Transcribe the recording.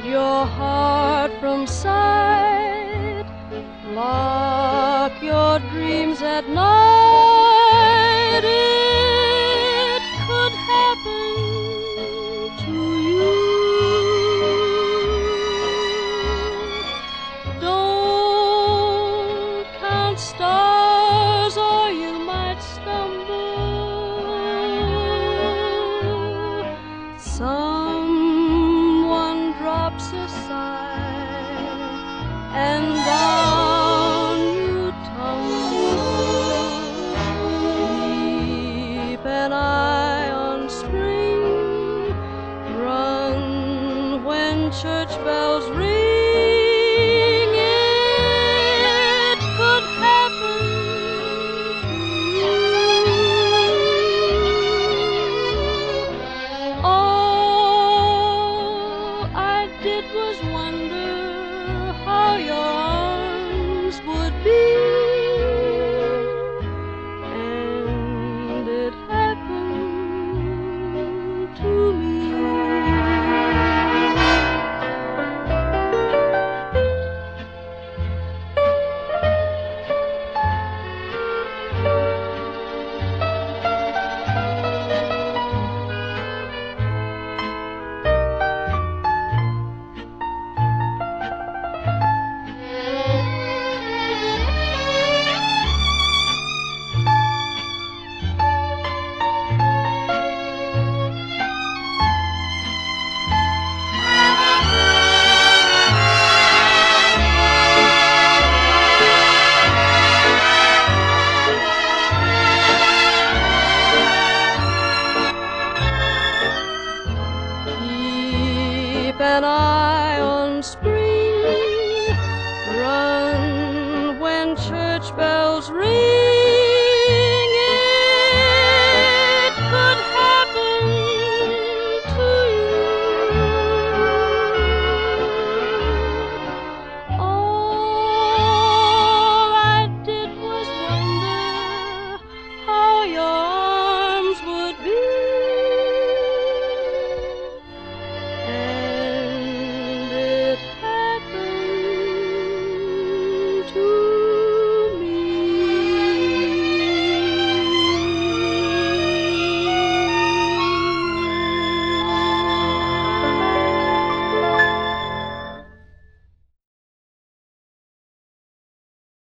hide your heart from sight, lock your dreams at night. It could happen to you. Don't count stars or you might stumble. Someone drops a sigh and down you tumble. Keep an eye on spring, run when church bells ring. It could happen to you. All I did was wonder how your arms would be, and it happened to me. Keep an eye on spring, run when church bells ring.